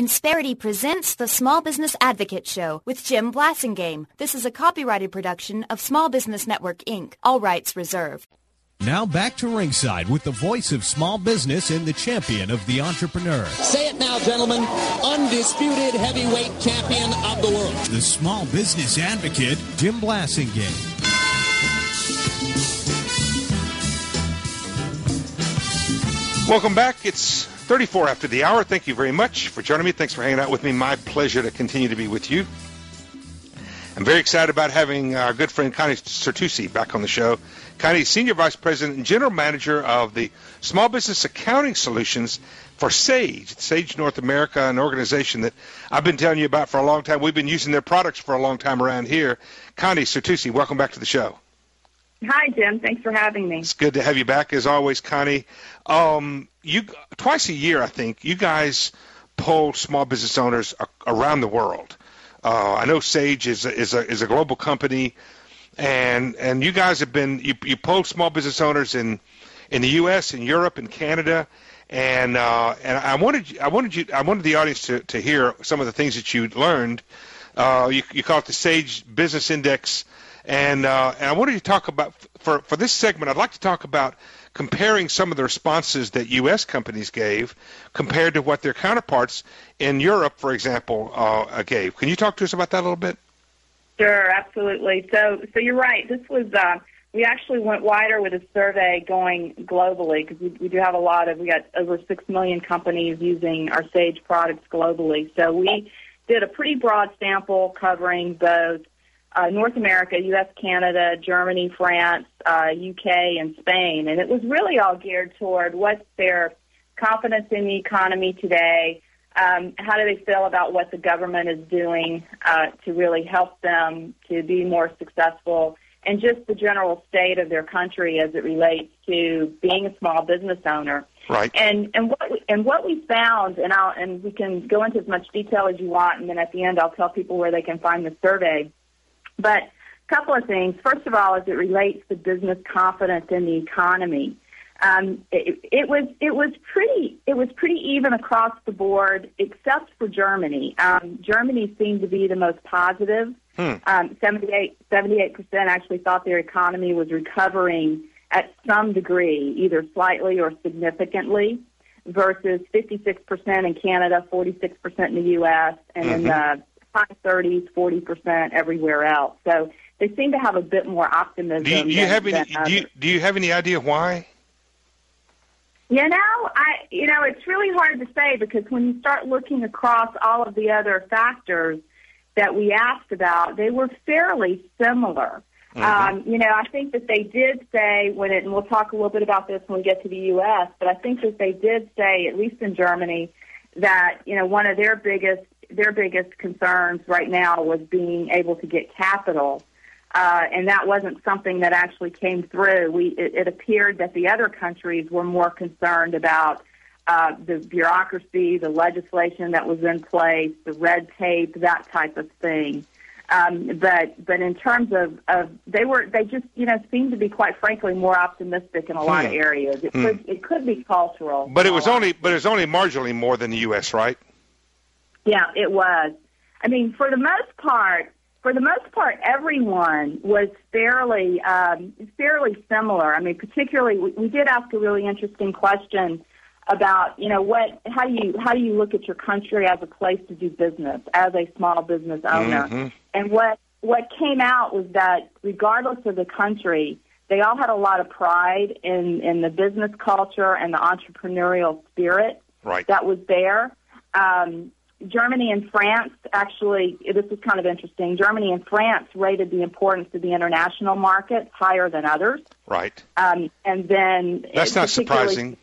Insperity presents the Small Business Advocate Show with Jim Blasingame. This is a copyrighted production of Small Business Network, Inc. All rights reserved. Now back to ringside with the voice of small business and the champion of the entrepreneur. Say it now, gentlemen. Undisputed heavyweight champion of the world. The small business advocate, Jim Blasingame. Welcome back. It's 34 after the hour. Thank you very much for joining me. Thanks for hanging out with me. My pleasure to continue to be with you. I'm very excited about having our good friend Connie Certusi back on the show. Connie is Senior Vice President and General Manager of the Small Business Accounting Solutions for Sage. Sage North America, an organization that I've been telling you about for a long time. We've been using their products for a long time around here. Connie Certusi, welcome back to the show. Hi, Jim. Thanks for having me. It's good to have you back, as always, Connie. You twice a year, I think, you guys poll small business owners around the world. I know Sage is a global company, and you guys have been you polled small business owners in the U.S., in Europe, in Canada, and I wanted the audience to hear some of the things that you learned. You call it the Sage Business Index. And I wanted to talk about, for this segment, I'd like to talk about comparing some of the responses that U.S. companies gave compared to what their counterparts in Europe, for example, gave. Can you talk to us about that a little bit? Sure, absolutely. So you're right. This was we actually went wider with a survey going globally because we do have we got over 6 million companies using our Sage products globally. So we did a pretty broad sample covering both North America, U.S., Canada, Germany, France, UK, and Spain. And it was really all geared toward what's their confidence in the economy today, how do they feel about what the government is doing to really help them to be more successful, and just the general state of their country as it relates to being a small business owner. Right. And what we found, and we can go into as much detail as you want, and then at the end I'll tell people where they can find the survey. But a couple of things. First of all, as it relates to business confidence in the economy, it was pretty even across the board, except for Germany. Germany seemed to be the most positive. 78% actually thought their economy was recovering at some degree, either slightly or significantly, versus 56% in Canada, 46% in the U.S., and in the high 30s, 40% everywhere else. So they seem to have a bit more optimism. Do you have any idea why? It's really hard to say, because when you start looking across all of the other factors that we asked about, they were fairly similar. I think that they did say and we'll talk a little bit about this when we get to the U.S., but I think that they did say, at least in Germany, that one of their biggest concerns right now was being able to get capital, and that wasn't something that actually came through. It appeared that the other countries were more concerned about the bureaucracy, the legislation that was in place, the red tape, that type of thing. But in terms of they just seemed to be, quite frankly, more optimistic in a lot of areas. It could be cultural, but it was only marginally more than the U.S., right? Yeah, it was. I mean, for the most part, everyone was fairly similar. I mean, particularly, we did ask a really interesting question about, how do you look at your country as a place to do business as a small business owner? And what came out was that regardless of the country, they all had a lot of pride in the business culture and the entrepreneurial spirit that was there. Germany and France, actually, this is kind of interesting. Germany and France rated the importance of the international market higher than others. Right. And then that's not surprising.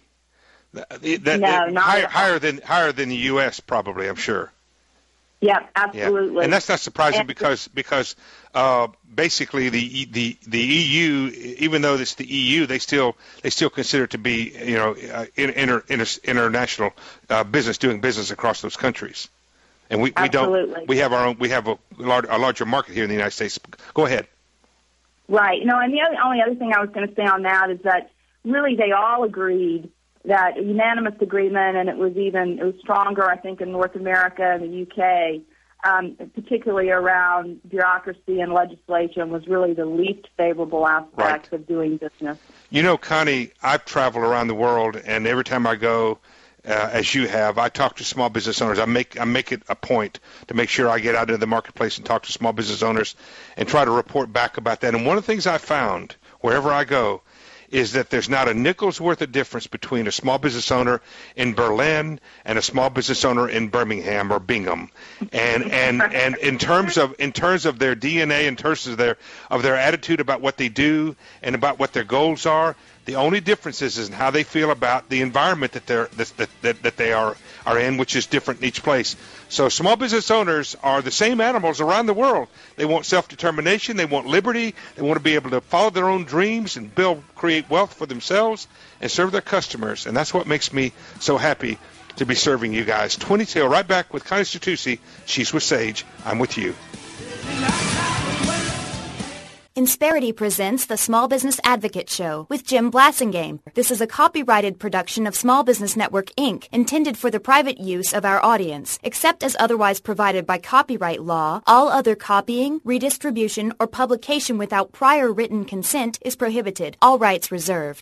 Higher than the U.S. probably, I'm sure. Yeah, absolutely. Yeah. And that's not surprising because basically the EU, even though it's the EU, they still consider it to be international business, doing business across those countries, and we don't. We have a larger market here in the United States. Go ahead. Right. No, and the only other thing I was going to say on that is that really they all agreed that unanimous agreement, and it was stronger, I think, in North America and the UK, particularly around bureaucracy and legislation, was really the least favorable aspect of doing business. You know, Connie, I've traveled around the world, and every time I go, as you have, I talk to small business owners. I make it a point to make sure I get out into the marketplace and talk to small business owners and try to report back about that. And one of the things I found wherever I go is that there's not a nickel's worth of difference between a small business owner in Berlin and a small business owner in Birmingham or Bingham, and in terms of their DNA, in terms of their attitude about what they do and about what their goals are. The only difference is in how they feel about the environment that they are in, which is different in each place. So small business owners are the same animals around the world. They want self-determination. They want liberty. They want to be able to follow their own dreams and create wealth for themselves and serve their customers. And that's what makes me so happy to be serving you guys. 20 till, right back with Connie Stertucci. She's with Sage. I'm with you. Insperity presents the Small Business Advocate Show with Jim Blasingame. This is a copyrighted production of Small Business Network, Inc., intended for the private use of our audience. Except as otherwise provided by copyright law, all other copying, redistribution, or publication without prior written consent is prohibited. All rights reserved.